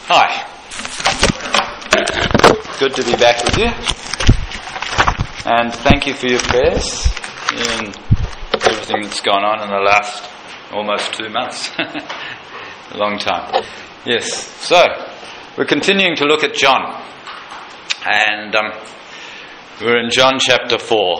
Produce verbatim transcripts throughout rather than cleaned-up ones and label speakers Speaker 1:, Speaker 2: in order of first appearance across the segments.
Speaker 1: Hi. Good to be back with you. And thank you for your prayers in everything that's gone on in the last almost two months. A long time. Yes. So, we're continuing to look at John. And um, we're in John chapter four.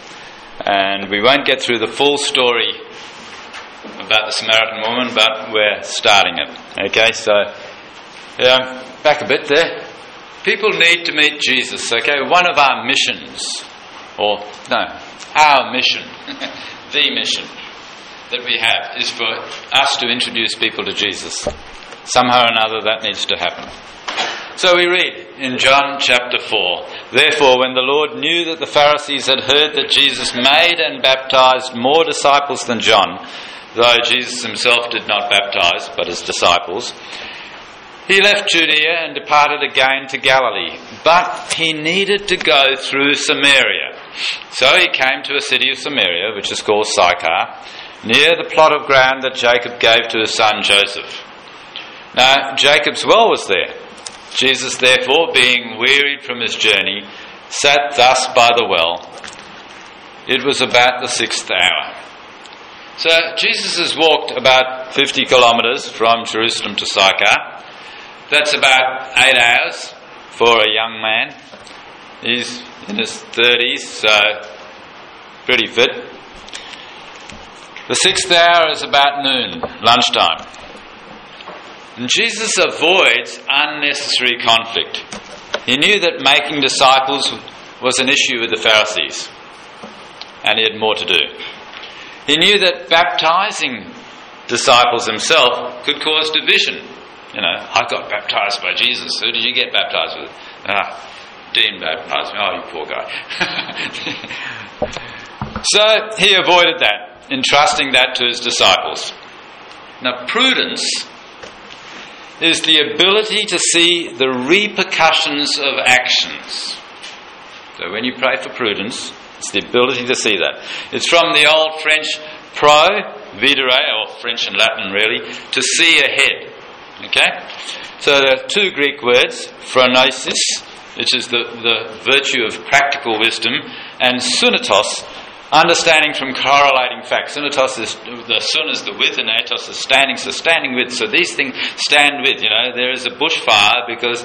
Speaker 1: And we won't get through the full story about the Samaritan woman, but we're starting it. Okay, so um, back a bit there. People need to meet Jesus. Okay, one of our missions, or no, our mission, the mission that we have is for us to introduce people to Jesus. Somehow or another that needs to happen. So we read in John chapter four, "Therefore when the Lord knew that the Pharisees had heard that Jesus made and baptized more disciples than John, though Jesus himself did not baptize, but his disciples, he left Judea and departed again to Galilee. But he needed to go through Samaria. So he came to a city of Samaria, which is called Sychar, near the plot of ground that Jacob gave to his son Joseph. Now Jacob's well was there. Jesus therefore, being wearied from his journey, sat thus by the well. It was about the sixth hour." So Jesus has walked about fifty kilometres from Jerusalem to Sychar. That's about eight hours for a young man. He's in his thirties, so pretty fit. The sixth hour is about noon, lunchtime. And Jesus avoids unnecessary conflict. He knew that making disciples was an issue with the Pharisees, and he had more to do. He knew that baptizing disciples himself could cause division. You know, I got baptized by Jesus. Who did you get baptized with? Ah, Dean baptized me. Oh, you poor guy. So he avoided that, entrusting that to his disciples. Now, prudence is the ability to see the repercussions of actions. So when you pray for prudence, it's the ability to see that. It's from the old French pro, videre, or French and Latin really, to see ahead. Okay? So there are two Greek words, phronesis, which is the, the virtue of practical wisdom, and sunatos, understanding from correlating facts. Sunatos is, the sun is the with, and atos is standing, so standing with. So these things stand with, you know. There is a bushfire because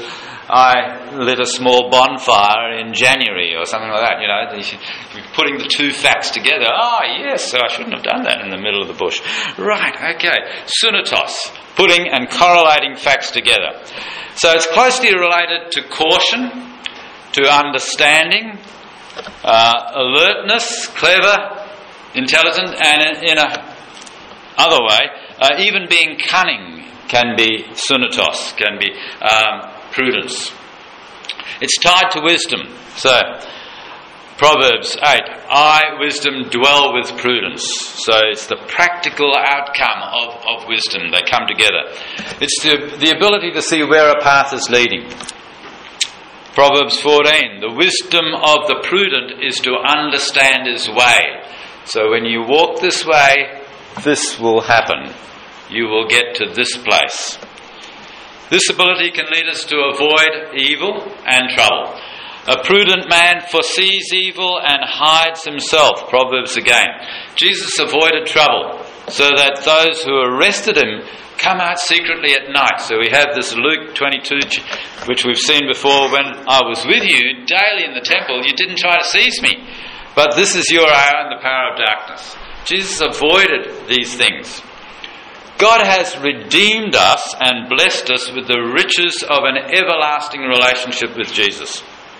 Speaker 1: I lit a small bonfire in January or something like that, you know. Putting the two facts together. Ah, oh, yes, so I shouldn't have done that in the middle of the bush. Right, okay. Sunatos, putting and correlating facts together. So it's closely related to caution, to understanding, Uh, alertness, clever, intelligent, and in a other way, uh, even being cunning can be sunatos, can be um, prudence. It's tied to wisdom. So, Proverbs eight, "I, wisdom, dwell with prudence." So it's the practical outcome of, of wisdom. They come together. It's the, the ability to see where a path is leading. Proverbs fourteen, "The wisdom of the prudent is to understand his way." So when you walk this way, this will happen. You will get to this place. This ability can lead us to avoid evil and trouble. "A prudent man foresees evil and hides himself." Proverbs again. Jesus avoided trouble so that those who arrested him come out secretly at night. So we have this Luke twenty-two, which we've seen before. "When I was with you daily in the temple, you didn't try to seize me. But this is your hour and the power of darkness." Jesus avoided these things. God has redeemed us and blessed us with the riches of an everlasting relationship with Jesus.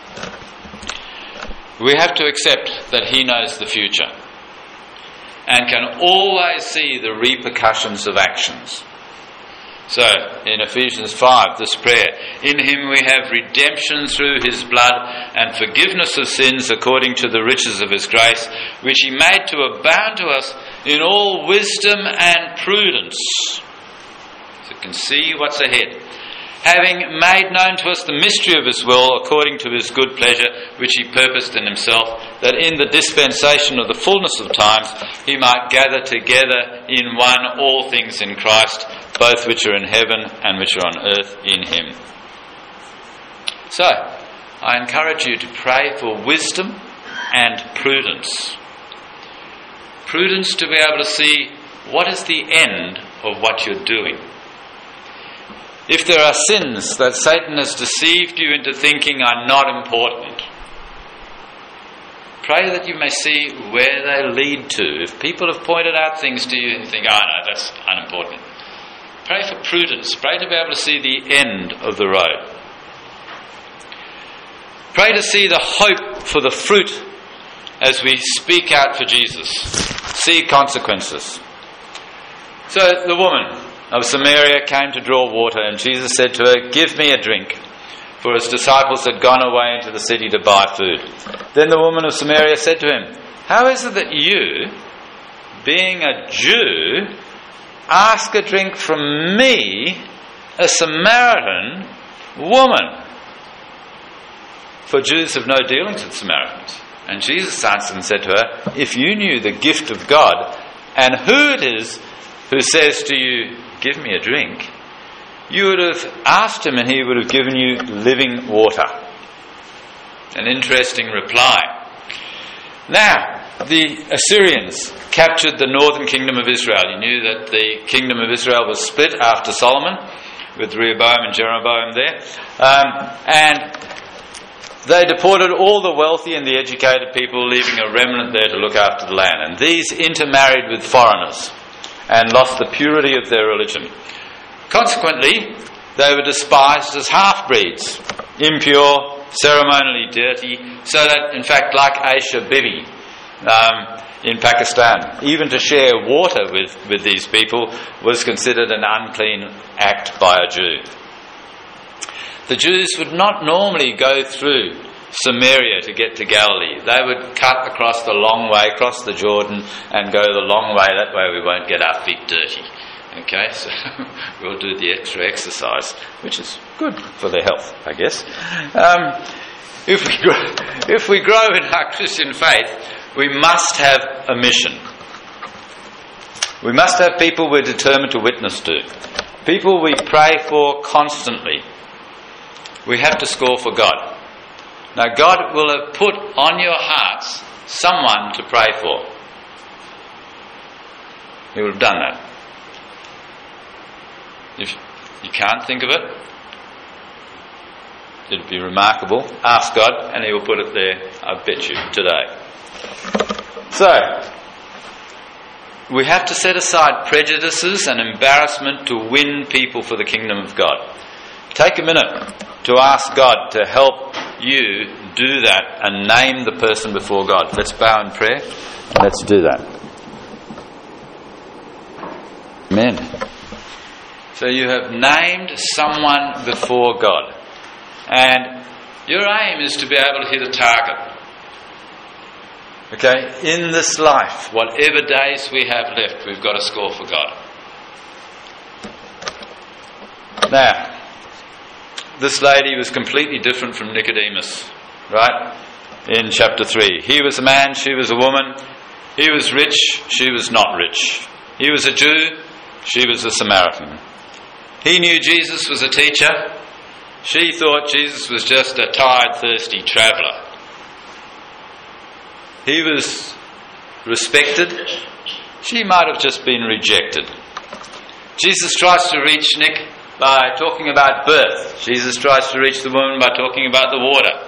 Speaker 1: We have to accept that He knows the future and can always see the repercussions of actions. So, in Ephesians five, this prayer, "In him we have redemption through his blood and forgiveness of sins according to the riches of his grace, which he made to abound to us in all wisdom and prudence." So you can see what's ahead. having made known to us the mystery of his will, according to his good pleasure, which he purposed in himself, that in the dispensation of the fullness of times he might gather together in one all things in Christ, both which are in heaven and which are on earth in him. So, I encourage you to pray for wisdom and prudence. Prudence to be able to see what is the end of what you're doing. If there are sins that Satan has deceived you into thinking are not important, pray that you may see where they lead to. If people have pointed out things to you and think, oh no, that's unimportant, pray for prudence. Pray to be able to see the end of the road. Pray to see the hope for the fruit as we speak out for Jesus. See consequences. So the woman of Samaria came to draw water, and Jesus said to her, "Give me a drink," for his disciples had gone away into the city to buy food. Then the woman of Samaria said to him, "How is it that you, being a Jew, ask a drink from me, a Samaritan woman?" For Jews have no dealings with Samaritans. And Jesus answered and said to her, "If you knew the gift of God, and who it is who says to you, 'Give me a drink,' you would have asked him and he would have given you living water." An interesting reply. Now, the Assyrians captured the northern kingdom of Israel. You knew that the kingdom of Israel was split after Solomon, with Rehoboam and Jeroboam there. Um, and they deported all the wealthy and the educated people, leaving a remnant there to look after the land. And these intermarried with foreigners and lost the purity of their religion. Consequently, they were despised as half-breeds, impure, ceremonially dirty, so that, in fact, like Aisha Bibi um, in Pakistan, even to share water with, with these people was considered an unclean act by a Jew. The Jews would not normally go through Samaria to get to Galilee. They would cut across the long way, cross the Jordan, and go the long way. That way we won't get our feet dirty. Okay, so we'll do the extra exercise, which is good for their health, I guess. Um, if we grow, if we grow in our Christian faith, we must have a mission. We must have people we're determined to witness to. People we pray for constantly. We have to score for God. Now, God will have put on your hearts someone to pray for. He will have done that. If you can't think of it, it'd be remarkable. Ask God and He will put it there, I bet you, today. So, we have to set aside prejudices and embarrassment to win people for the kingdom of God. Take a minute to ask God to help you do that and name the person before God. Let's bow in prayer. Let's do that. Amen. So you have named someone before God. And your aim is to be able to hit a target. Okay, in this life, whatever days we have left, we've got to score for God. Now, this lady was completely different from Nicodemus, right? In chapter three. He was a man, she was a woman. He was rich, she was not rich. He was a Jew, she was a Samaritan. He knew Jesus was a teacher. She thought Jesus was just a tired, thirsty traveller. He was respected. She might have just been rejected. Jesus tries to reach Nick by talking about birth. Jesus tries to reach the woman by talking about the water.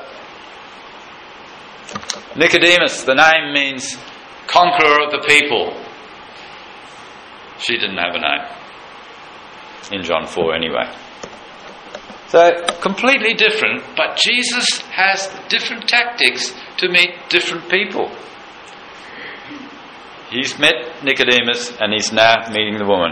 Speaker 1: Nicodemus, the name means conqueror of the people. She didn't have a name. In John four anyway. So, completely different, but Jesus has different tactics to meet different people. He's met Nicodemus and he's now meeting the woman.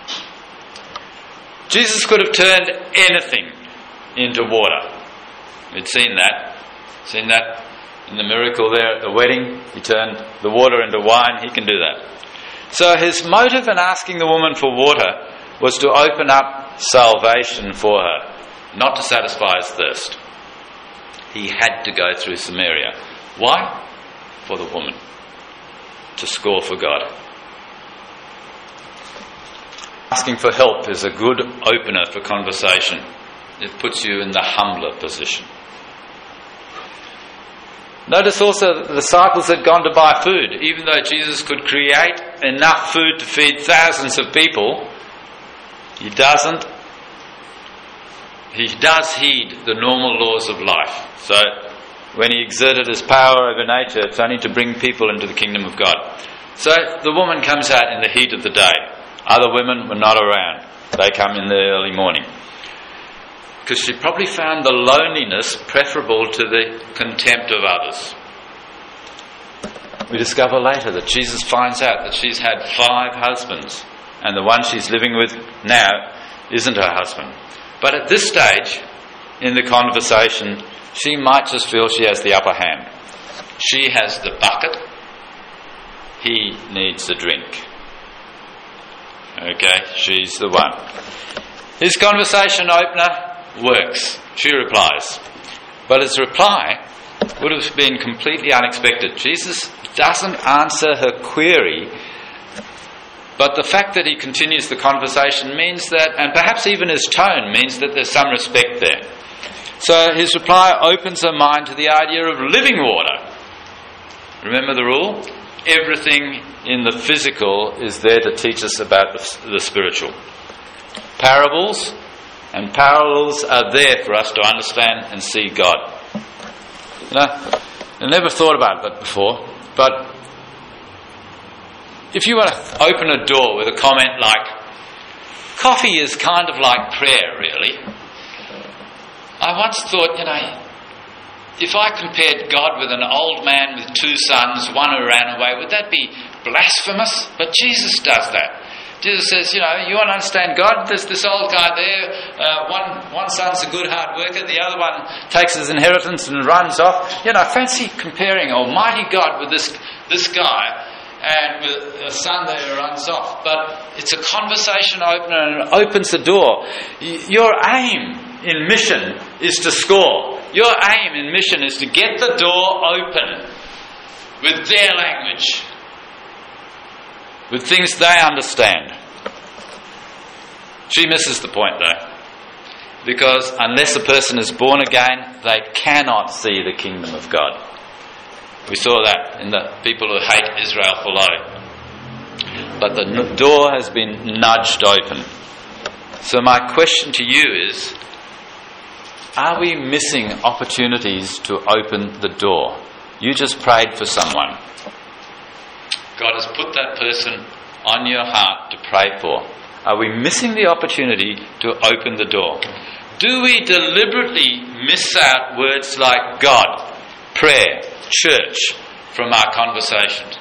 Speaker 1: Jesus could have turned anything into water. We'd seen that. Seen that in the miracle there at the wedding. He turned the water into wine. He can do that. So his motive in asking the woman for water was to open up salvation for her. not to satisfy his thirst. He had to go through Samaria. Why? For the woman. To score for God. Asking for help is a good opener for conversation. It puts you in the humbler position. Notice also that the disciples had gone to buy food. Even though Jesus could create enough food to feed thousands of people, he doesn't. He does heed the normal laws of life. So when he exerted his power over nature, it's only to bring people into the kingdom of God. So the woman comes out in the heat of the day. Other women were not around. They come in the early morning. Because she probably found the loneliness preferable to the contempt of others. We discover later that Jesus finds out that she's had five husbands, and the one she's living with now isn't her husband. But at this stage in the conversation, she might just feel she has the upper hand. She has the bucket. He needs a drink. Okay, she's the one. His conversation opener works. She replies. But his reply would have been completely unexpected. Jesus doesn't answer her query, but the fact that he continues the conversation means that, and perhaps even his tone means that there's some respect there. So his reply opens her mind to the idea of living water. Remember the rule? Everything in the physical is there to teach us about the, the spiritual. Parables and parallels are there for us to understand and see God. You know, I never thought about that before, but if you want to open a door with a comment like, coffee is kind of like prayer, really. I once thought, you know, if I compared God with an old man with two sons, one who ran away, would that be blasphemous? But Jesus does that. Jesus says, you know, you want to understand God? There's this old guy there. Uh, one one son's a good hard worker. The other one takes his inheritance and runs off. You know, fancy comparing Almighty God with this this guy and with a son there who runs off. But it's a conversation opener and it opens the door. Y- your aim in mission is to score. Your aim in mission is to get the door open with their language, with things they understand. She misses the point though, because unless a person is born again, they cannot see the kingdom of God. We saw that in the people who hate Israel below. But the door has been nudged open. So my question to you is, are we missing opportunities to open the door? You just prayed for someone. God has put that person on your heart to pray for. Are we missing the opportunity to open the door? Do we deliberately miss out words like God, prayer, church from our conversations?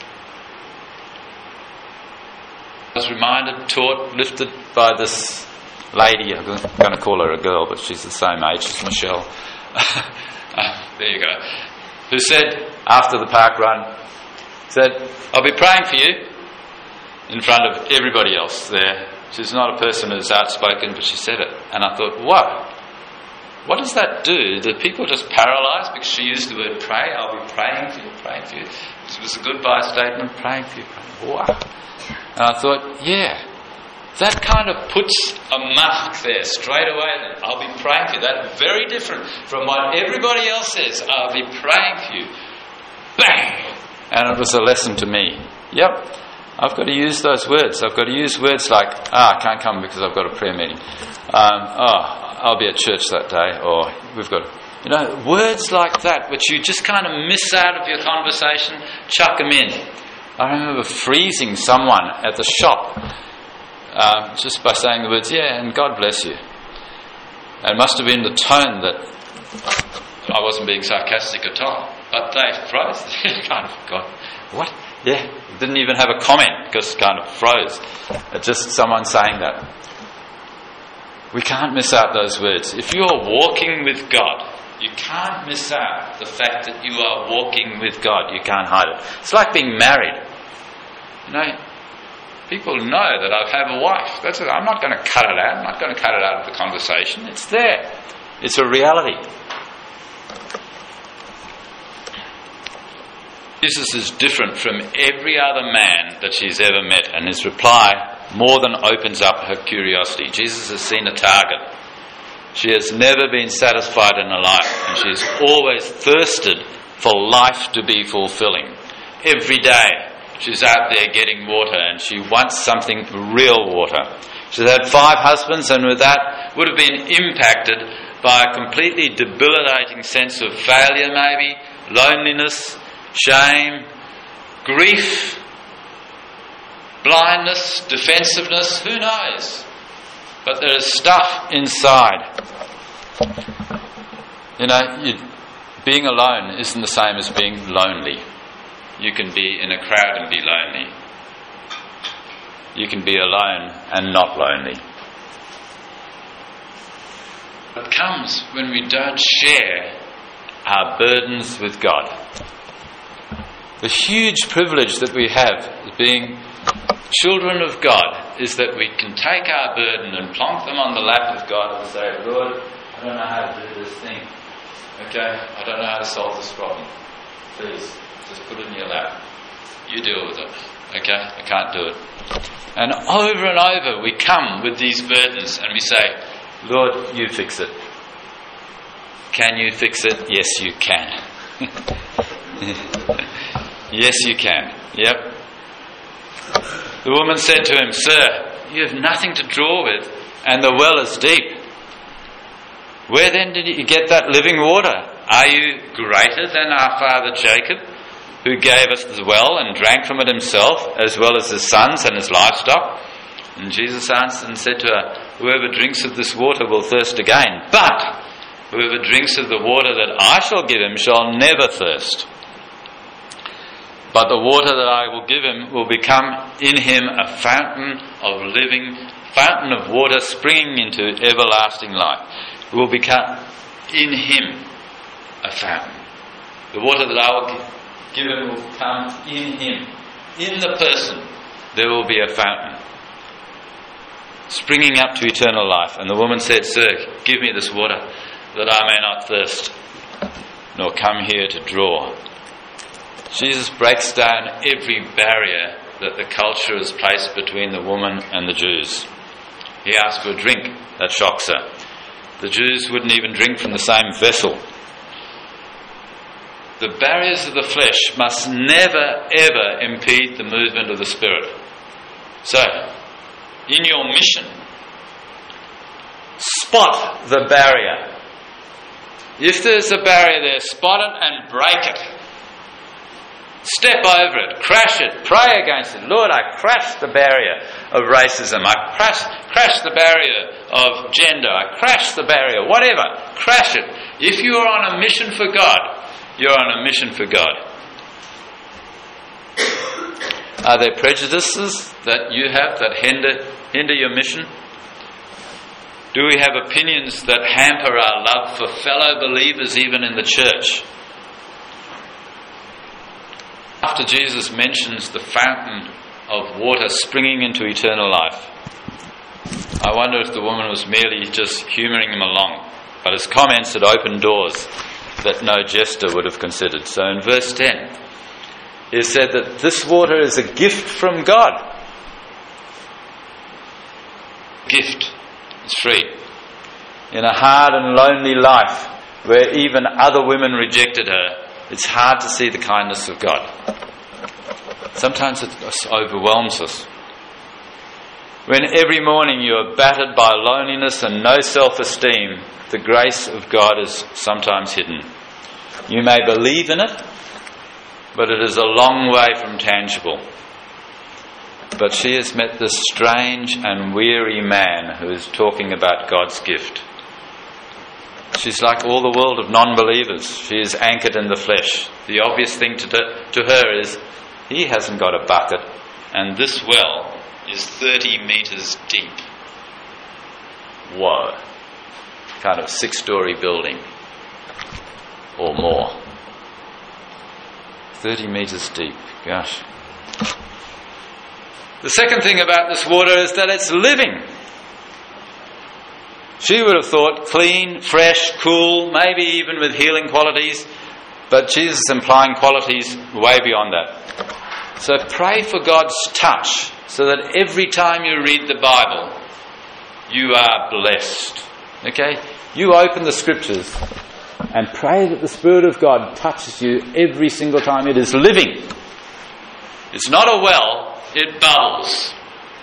Speaker 1: I was reminded, taught, lifted by this lady. I'm going to call her a girl, but she's the same age as Michelle. There you go. Who said, after the park run, said, I'll be praying for you in front of everybody else there. She's not a person who's outspoken, but she said it. And I thought, whoa, what does that do? Do people just paralyse because she used the word pray? I'll be praying for you, praying for you. It was a goodbye statement, praying for you. Praying. Wow. And I thought, yeah, that kind of puts a mark there straight away. Then I'll be praying for you. That's very different from what everybody else says. I'll be praying for you. Bang! And it was a lesson to me. Yep, I've got to use those words. I've got to use words like, ah, I can't come because I've got a prayer meeting. Um, oh, I'll be at church that day. Or we've got, you know, words like that, which you just kind of miss out of your conversation, chuck them in. I remember freezing someone at the shop um, just by saying the words, yeah, and God bless you. It must have been the tone that I wasn't being sarcastic at all. But they froze. They kind of got, what? Yeah, didn't even have a comment, just kind of froze. Just someone saying that. We can't miss out those words. If you are walking with God, you can't miss out the fact that you are walking with God. You can't hide it. It's like being married. You know, people know that I have a wife. That's it. I'm not going to cut it out. I'm not going to cut it out of the conversation. It's there. It's a reality. Jesus is different from every other man that she's ever met, and his reply more than opens up her curiosity. Jesus has seen a target. She has never been satisfied in her life, and she has always thirsted for life to be fulfilling. Every day she's out there getting water, and she wants something real water. She's had five husbands, and with that would have been impacted by a completely debilitating sense of failure maybe, loneliness, shame, grief, blindness, defensiveness, who knows? But there is stuff inside. You know, you, being alone isn't the same as being lonely. You can be in a crowd and be lonely. You can be alone and not lonely. It comes when we don't share our burdens with God. The huge privilege that we have as being children of God is that we can take our burden and plonk them on the lap of God and say, Lord, I don't know how to do this thing. Okay, I don't know how to solve this problem. Please, just put it in your lap. You deal with it. Okay, I can't do it. And over and over we come with these burdens and we say, Lord, you fix it. Can you fix it? Yes, you can. Yes, you can. Yep. The woman said to him, Sir, you have nothing to draw with, and the well is deep. Where then did you get that living water? Are you greater than our father Jacob, who gave us the well and drank from it himself, as well as his sons and his livestock? And Jesus answered and said to her, Whoever drinks of this water will thirst again, but whoever drinks of the water that I shall give him shall never thirst. But the water that I will give him will become in him a fountain of living, fountain of water springing into everlasting life. It will become in him a fountain. The water that I will give him will come in him. In the person there will be a fountain springing up to eternal life. And the woman said, Sir, give me this water that I may not thirst, nor come here to draw. Jesus breaks down every barrier that the culture has placed between the woman and the Jews. He asks for a drink. That shocks her. The Jews wouldn't even drink from the same vessel. The barriers of the flesh must never, ever impede the movement of the Spirit. So, in your mission, spot the barrier. If there's a barrier there, spot it and break it. Step over it, crash it, pray against it. Lord, I crash the barrier of racism. I crash, crash the barrier of gender. I crash the barrier, whatever. Crash it. If you are on a mission for God, you're on a mission for God. Are there prejudices that you have that hinder, hinder your mission? Do we have opinions that hamper our love for fellow believers even in the church? After Jesus mentions the fountain of water springing into eternal life, I wonder if the woman was merely just humouring him along, but his comments had opened doors that no jester would have considered. So in verse ten, he said that this water is a gift from God. Gift. It's free. In a hard and lonely life where even other women rejected her, it's hard to see the kindness of God. Sometimes it overwhelms us. When every morning you are battered by loneliness and no self-esteem, the grace of God is sometimes hidden. You may believe in it, but it is a long way from tangible. But she has met this strange and weary man who is talking about God's gift. She's like all the world of non-believers. She is anchored in the flesh. The obvious thing to, do, to her is, he hasn't got a bucket, and this well is thirty metres deep. Whoa. Kind of six-storey building or more. thirty metres deep. Gosh. The second thing about this water is that it's living. She would have thought clean, fresh, cool, maybe even with healing qualities, but Jesus is implying qualities way beyond that. So pray for God's touch so that every time you read the Bible, you are blessed. Okay? You open the Scriptures and pray that the Spirit of God touches you every single time. It is living. It's not a well, it bubbles.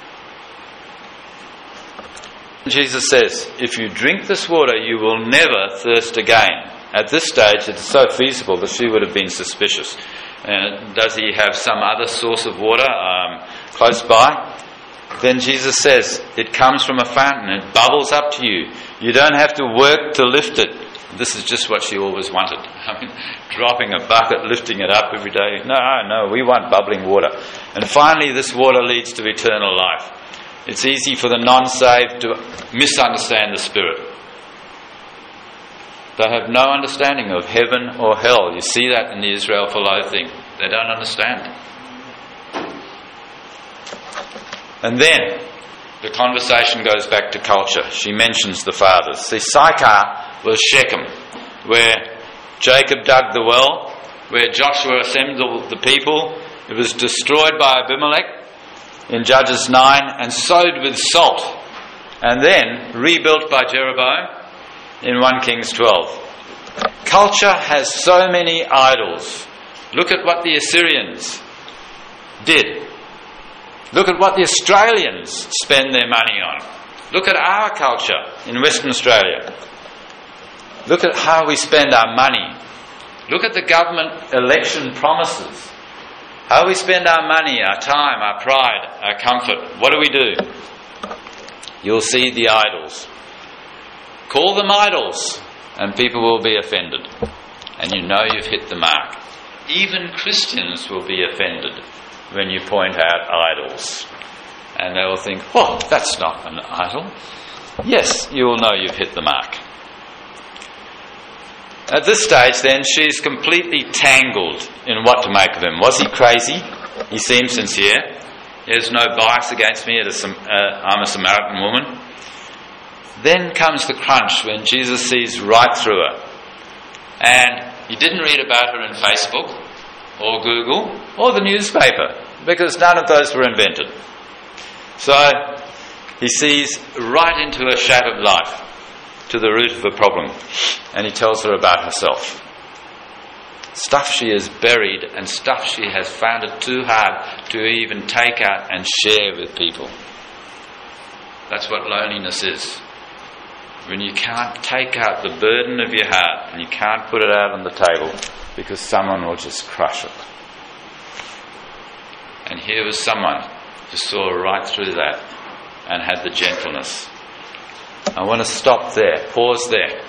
Speaker 1: Jesus says, if you drink this water, you will never thirst again. At this stage, it's so feasible that she would have been suspicious. Uh, does he have some other source of water um, close by? Then Jesus says, it comes from a fountain, it bubbles up to you. You don't have to work to lift it. This is just what she always wanted. I mean, dropping a bucket, lifting it up every day. No, no, we want bubbling water. And finally, this water leads to eternal life. It's easy for the non-saved to misunderstand the Spirit. They have no understanding of heaven or hell. You see that in the Israel Folau thing. They don't understand. And then the conversation goes back to culture. She mentions the fathers. See, Sychar was Shechem, where Jacob dug the well, where Joshua assembled the people. It was destroyed by Abimelech in Judges nine and sowed with salt, and then rebuilt by Jeroboam in First Kings twelve. Culture has so many idols. Look at what the Assyrians did. Look at what the Australians spend their money on. Look at our culture in Western Australia. Look at how we spend our money. Look at the government election promises. How we spend our money, our time, our pride, our comfort. What do we do? You'll see the idols. Call them idols, and people will be offended. And you know you've hit the mark. Even Christians will be offended when you point out idols. And they will think, oh, that's not an idol. Yes, you will know you've hit the mark. At this stage, then, she's completely tangled in what to make of him. Was he crazy? He seems sincere. He has no bias against me. Uh, I'm a Samaritan woman. Then comes the crunch when Jesus sees right through her. And he didn't read about her in Facebook or Google or the newspaper, because none of those were invented. So he sees right into her shattered life, to the root of the problem, and he tells her about herself. Stuff she has buried and stuff she has found it too hard to even take out and share with people. That's what loneliness is. When you can't take out the burden of your heart and you can't put it out on the table because someone will just crush it. And here was someone who saw right through that and had the gentleness. I want to stop there, pause there.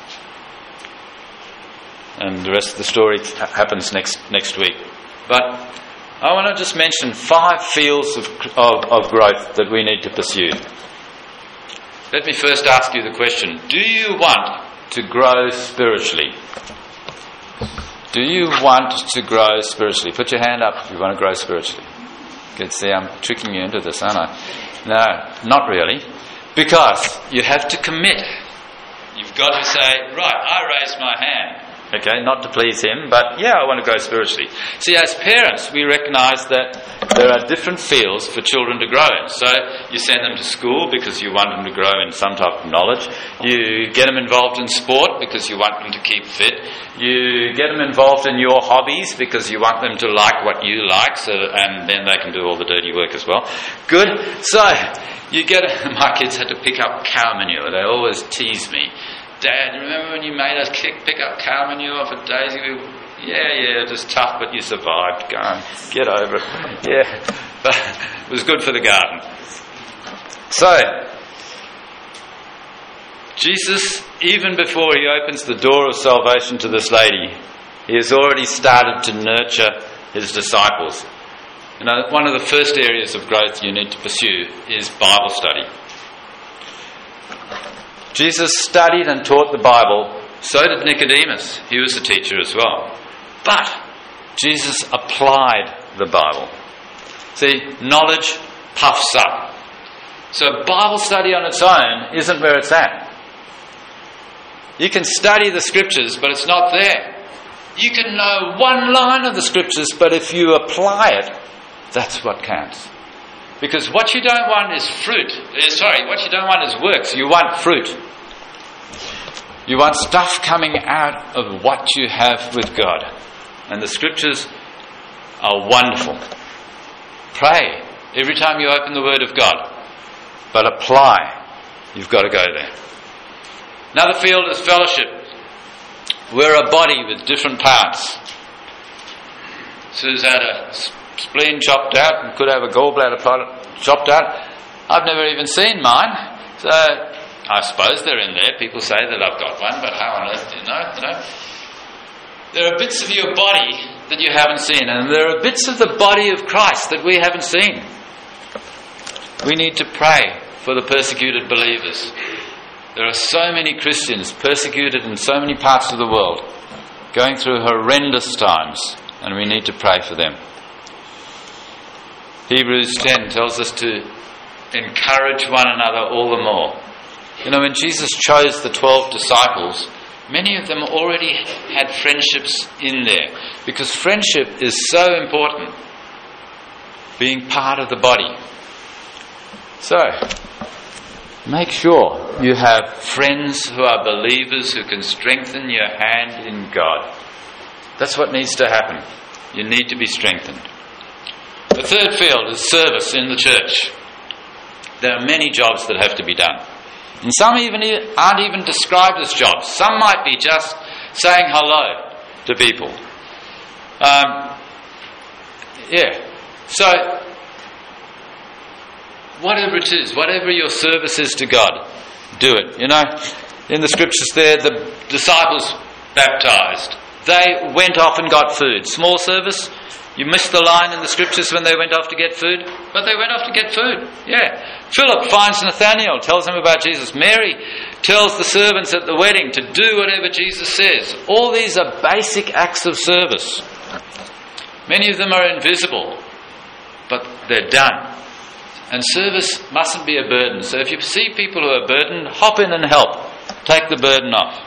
Speaker 1: And the rest of the story happens next next week. But I want to just mention five fields of, of, of growth that we need to pursue. Let me first ask you the question, do you want to grow spiritually? Do you want to grow spiritually? Put your hand up if you want to grow spiritually. Good, see, I'm tricking you into this, aren't I? No, not really. Because you have to commit. You've got to say, right, I raise my hand. Okay, not to please him, but yeah, I want to grow spiritually. See, as parents, we recognise that there are different fields for children to grow in. So you send them to school because you want them to grow in some type of knowledge. You get them involved in sport because you want them to keep fit. You get them involved in your hobbies because you want them to like what you like, so and then they can do all the dirty work as well. Good. So you get my kids had to pick up cow manure. They always tease me. Dad, remember when you made us kick, pick up cow manure for Daisy? We, yeah, yeah, it was tough, but you survived. Go on, get over it. Yeah, but it was good for the garden. So, Jesus, even before he opens the door of salvation to this lady, he has already started to nurture his disciples. You know, one of the first areas of growth you need to pursue is Bible study. Jesus studied and taught the Bible. So did Nicodemus. He was a teacher as well. But Jesus applied the Bible. See, knowledge puffs up. So Bible study on its own isn't where it's at. You can study the scriptures, but it's not there. You can know one line of the scriptures, but if you apply it, that's what counts. Because what you don't want is fruit. Uh, sorry, what you don't want is works. You want fruit. You want stuff coming out of what you have with God. And the scriptures are wonderful. Pray every time you open the Word of God. But apply. You've got to go there. Another field is fellowship. We're a body with different parts. Sue's had a spleen chopped out and could have a gallbladder chopped out. I've never even seen mine. So I suppose they're in there. People say that I've got one, but how on earth do you know? You know? There are bits of your body that you haven't seen, and there are bits of the body of Christ that we haven't seen. We need to pray for the persecuted believers. There are so many Christians persecuted in so many parts of the world, going through horrendous times, and we need to pray for them. Hebrews ten tells us to encourage one another all the more. You know, when Jesus chose the twelve disciples, many of them already had friendships in there, because friendship is so important, being part of the body. So, make sure you have friends who are believers who can strengthen your hand in God. That's what needs to happen. You need to be strengthened. The third field is service in the church. There are many jobs that have to be done. And some even aren't even described as jobs. Some might be just saying hello to people. Um, yeah. So, whatever it is, whatever your service is to God, do it. You know, in the scriptures there, the disciples baptized. They went off and got food. Small service. You missed the line in the scriptures when they went off to get food, but they went off to get food. Yeah. Philip finds Nathanael, tells him about Jesus. Mary tells the servants at the wedding to do whatever Jesus says. All these are basic acts of service. Many of them are invisible, but they're done. And service mustn't be a burden. So if you see people who are burdened, hop in and help. Take the burden off.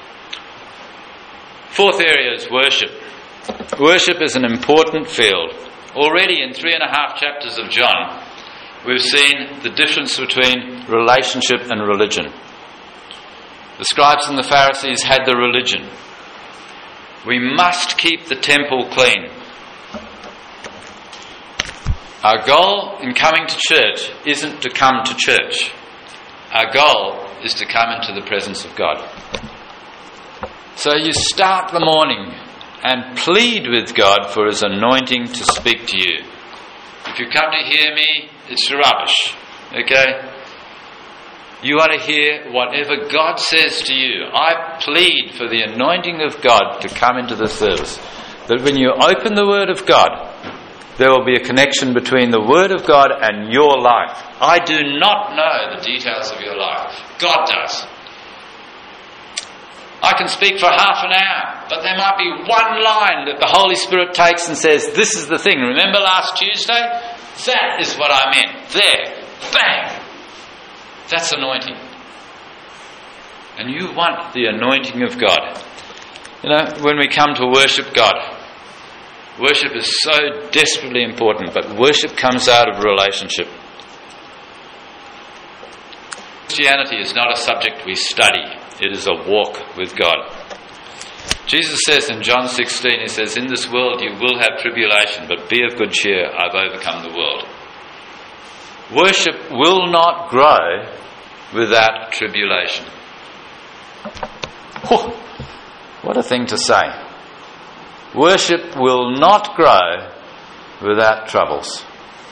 Speaker 1: Fourth area is worship. Worship is an important field. Already in three and a half chapters of John, we've seen the difference between relationship and religion. The scribes and the Pharisees had the religion. We must keep the temple clean. Our goal in coming to church isn't to come to church. Our goal is to come into the presence of God. So you start the morning and plead with God for His anointing to speak to you. If you come to hear me, it's rubbish. Okay? You ought to hear whatever God says to you. I plead for the anointing of God to come into the service. That when you open the Word of God, there will be a connection between the Word of God and your life. I do not know the details of your life. God does. I can speak for half an hour, but there might be one line that the Holy Spirit takes and says, this is the thing. Remember last Tuesday? That is what I meant. There. Bang. That's anointing. And you want the anointing of God. You know, when we come to worship God, worship is so desperately important, but worship comes out of relationship. Christianity is not a subject we study. It is a walk with God. Jesus says in John sixteen, He says, in this world you will have tribulation, but be of good cheer, I've overcome the world. Worship will not grow without tribulation. Whew, what a thing to say. Worship will not grow without troubles.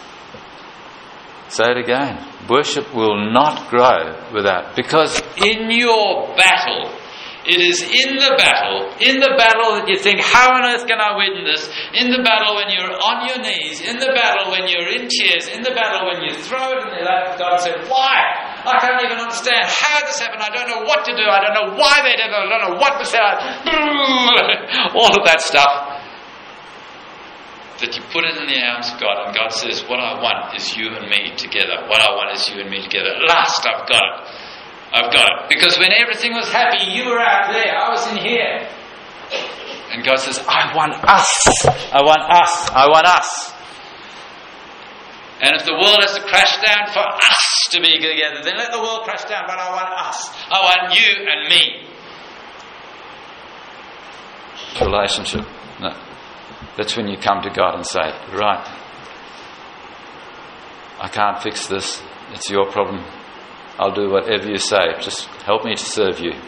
Speaker 1: Say it again. Worship will not grow without, because in your battle, it is in the battle, in the battle that you think, how on earth can I win this? In the battle when you're on your knees, in the battle when you're in tears, in the battle when you throw it in the lap of God and say, why? I can't even understand how this happened. I don't know what to do. I don't know why they did it. I don't know what was said. All of that stuff. That you put it in the arms of God, and God says, what I want is you and me together. What I want is you and me together. At last I've got it. I've got it. Because when everything was happy, you were out there, I was in here. And God says, I want us. I want us. I want us. And if the world has to crash down for us to be together, then let the world crash down, but I want us. I want you and me. Relationship. No. That's when you come to God and say, right, I can't fix this. It's your problem. I'll do whatever you say. Just help me to serve you.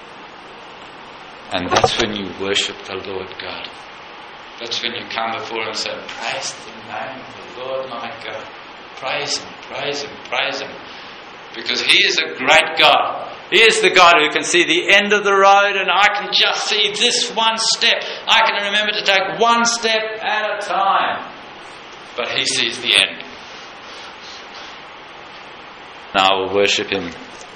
Speaker 1: And that's when you worship the Lord God. That's when you come before Him and say, praise the name of the Lord my God. Praise Him, praise Him, praise Him. Because He is a great God. He is the God who can see the end of the road, and I can just see this one step. I can remember to take one step at a time. But He sees the end. Now I will worship Him.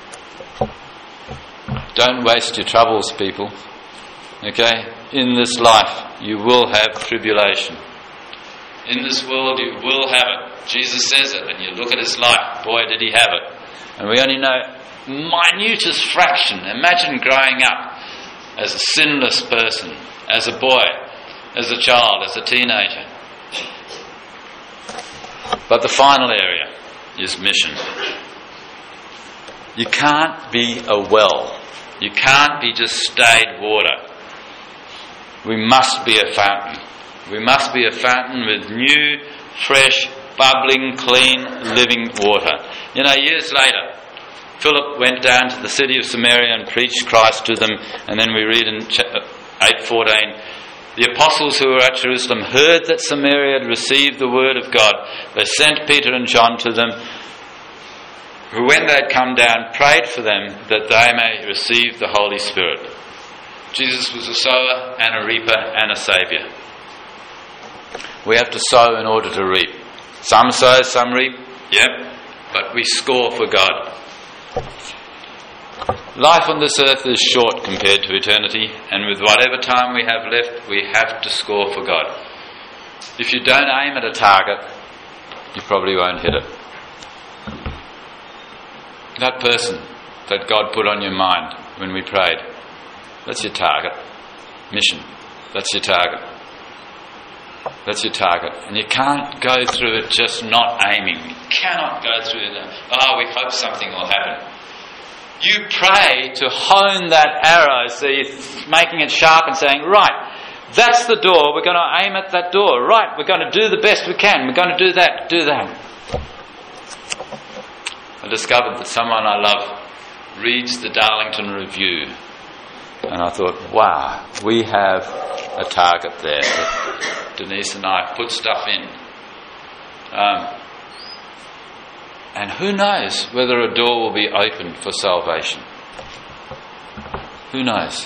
Speaker 1: Don't waste your troubles, people. Okay? In this life, you will have tribulation. In this world, you will have it. Jesus says it, and you look at His life. Boy, did He have it. And we only know minutest fraction. Imagine growing up as a sinless person, as a boy, as a child, as a teenager. But the final area is mission. You can't be a well. You can't be just staid water. We must be a fountain. We must be a fountain with new, fresh, bubbling, clean, living water. You know, years later, Philip went down to the city of Samaria and preached Christ to them, and then we read in eight fourteen, the apostles who were at Jerusalem heard that Samaria had received the word of God. They sent Peter and John to them, who when they had come down prayed for them that they may receive the Holy Spirit. Jesus was a sower and a reaper and a saviour. We have to sow in order to reap. Some sow, some reap, yep, but we score for God. Life on this earth is short compared to eternity, and with whatever time we have left, we have to score for God. If you don't aim at a target, you probably won't hit it. That person that God put on your mind when we prayed, that's your target. Mission, that's your target. That's your target. And you can't go through it just not aiming. You cannot go through it, oh, we hope something will happen. You pray to hone that arrow, so you're making it sharp and saying, right, that's the door, we're going to aim at that door. Right, we're going to do the best we can. We're going to do that, do that. I discovered that someone I love reads the Darlington Review. And I thought, wow, we have a target there that Denise and I put stuff in. Um, and who knows whether a door will be opened for salvation. Who knows?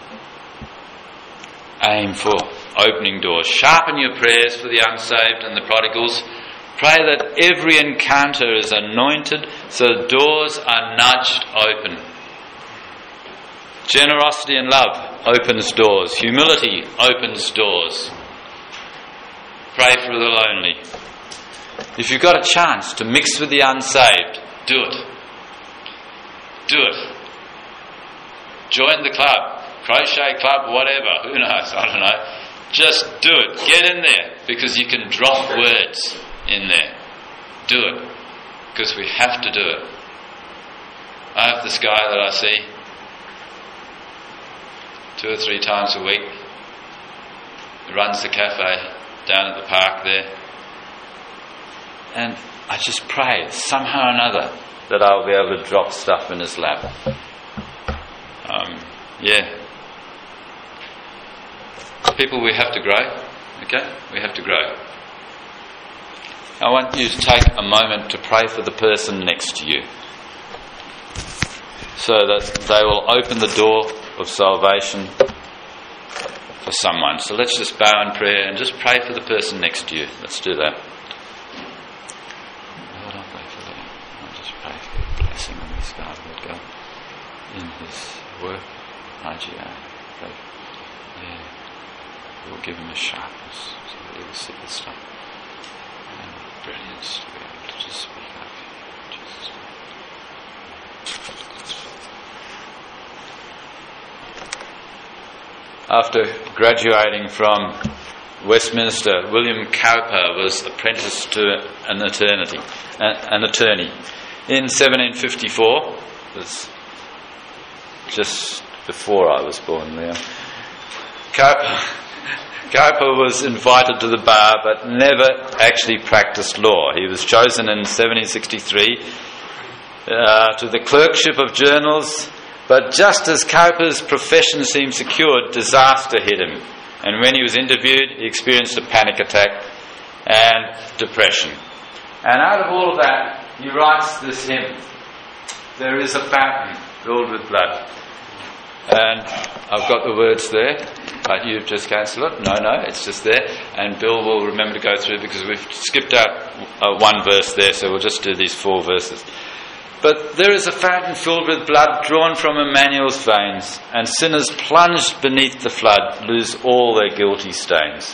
Speaker 1: Aim for opening doors. Sharpen your prayers for the unsaved and the prodigals. Pray that every encounter is anointed so doors are nudged open. Generosity and love opens doors. Humility opens doors. Pray for the lonely. If you've got a chance to mix with the unsaved, do it. Do it. Join the club, crochet club, whatever. Who knows? I don't know. Just do it. Get in there, because you can drop words in there. Do it, because we have to do it. I have this guy that I see two or three times a week. He runs the cafe down at the park there. And I just pray somehow or another that I'll be able to drop stuff in his lap. Um, yeah. People, we have to grow. Okay? We have to grow. I want you to take a moment to pray for the person next to you, so that they will open the door of salvation for someone. So let's just bow in prayer and just pray for the person next to you. Let's do that. Lord, I pray for them. I just pray for your blessing on this guy, Lord God, in his work, I G A. Pray, yeah, we'll give him a sharpness so that he will see the stuff, and brilliance to be able to just speak up. Jesus. after graduating from Westminster, William Cowper was apprenticed to an attorney. An attorney. In seventeen fifty-four, was just before I was born there, Cowper, Cowper was invited to the bar but never actually practiced law. He was chosen in seventeen sixty-three uh, to the clerkship of journals, but just as Cowper's profession seemed secured, disaster hit him. And when he was interviewed, he experienced a panic attack and depression. And out of all of that, he writes this hymn, "There is a fountain filled with blood." And I've got the words there, but you've just cancelled it. No, no, it's just there. And Bill will remember to go through because we've skipped out uh, one verse there, so we'll just do these four verses. "But there is a fountain filled with blood drawn from Emmanuel's veins, and sinners plunged beneath the flood lose all their guilty stains."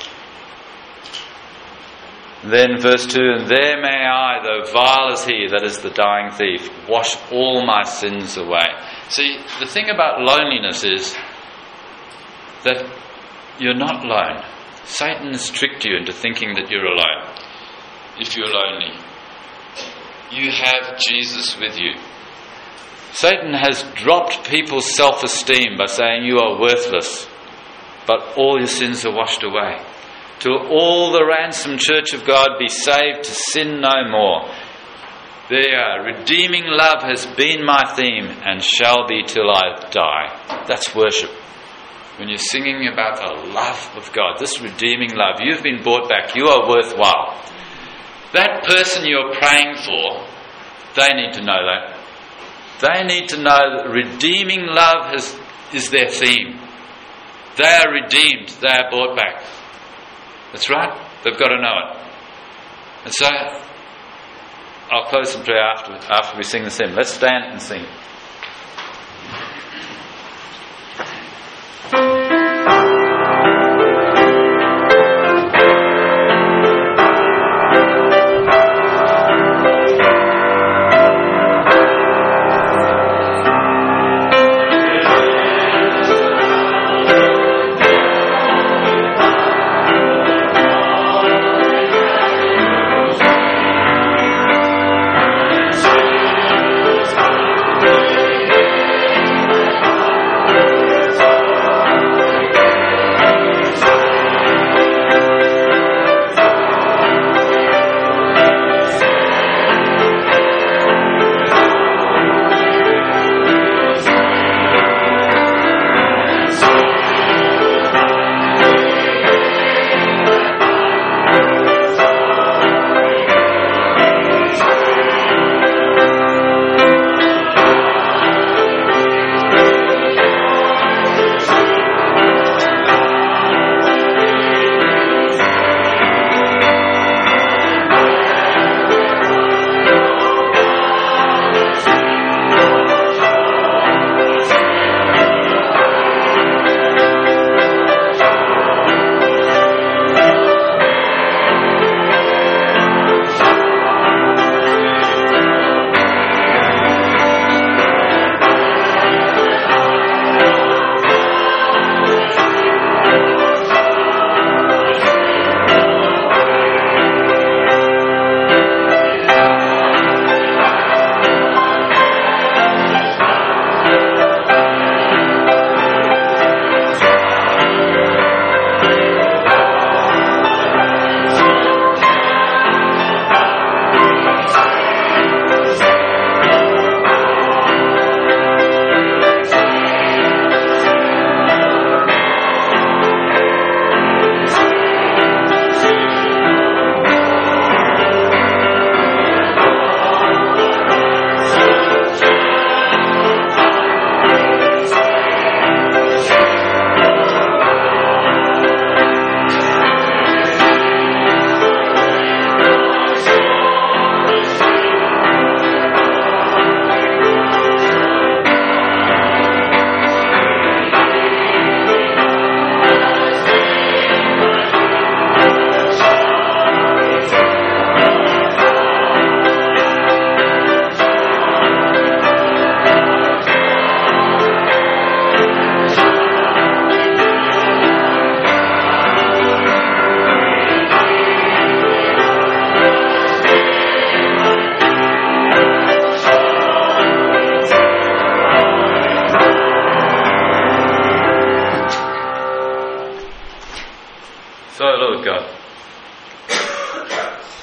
Speaker 1: Then verse two, "And there may I, though vile as he," that is the dying thief, "wash all my sins away." See, the thing about loneliness is that you're not alone. Satan has tricked you into thinking that you're alone. If you're lonely, you have Jesus with you. Satan has dropped people's self-esteem by saying you are worthless, but all your sins are washed away. "To all the ransomed church of God be saved, to sin no more." There you are. Redeeming love has been my theme and shall be till I die. That's worship. When you're singing about the love of God, this redeeming love, you've been bought back, you are worthwhile. That person you're praying for, they need to know that. They need to know that redeeming love has, is their theme. They are redeemed, they are bought back. That's right, they've got to know it. And so, I'll close in prayer after, after we sing this hymn. Let's stand and sing.
Speaker 2: Thank you.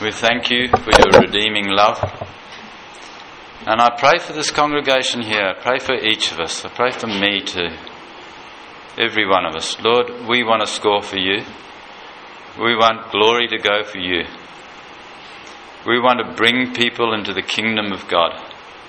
Speaker 1: we thank you for your redeeming love. And I pray for this congregation here. I pray for each of us. I pray for me too. Every one of us. Lord, we want to score for you. We want glory to go for you. We want to bring people into the kingdom of God.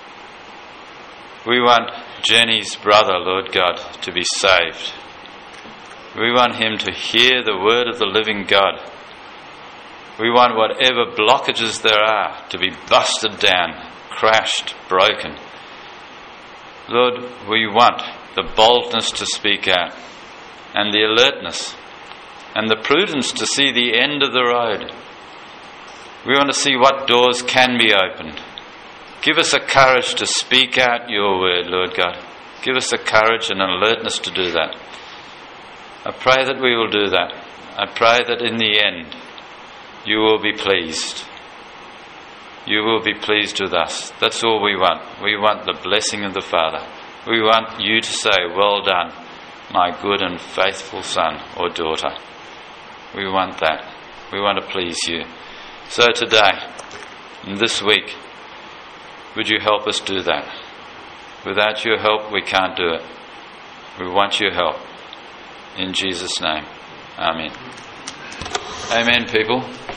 Speaker 1: We want Jenny's brother, Lord God, to be saved. We want him to hear the word of the living God. We want whatever blockages there are to be busted down, crashed, broken. Lord, we want the boldness to speak out, and the alertness, and the prudence to see the end of the road. We want to see what doors can be opened. Give us a courage to speak out your word, Lord God. Give us a courage and an alertness to do that. I pray that we will do that. I pray that in the end you will be pleased. You will be pleased with us. That's all we want. We want the blessing of the Father. We want you to say, well done, my good and faithful son or daughter. We want that. We want to please you. So today, and this week, would you help us do that? Without your help, we can't do it. We want your help. In Jesus' name. Amen. Amen, people.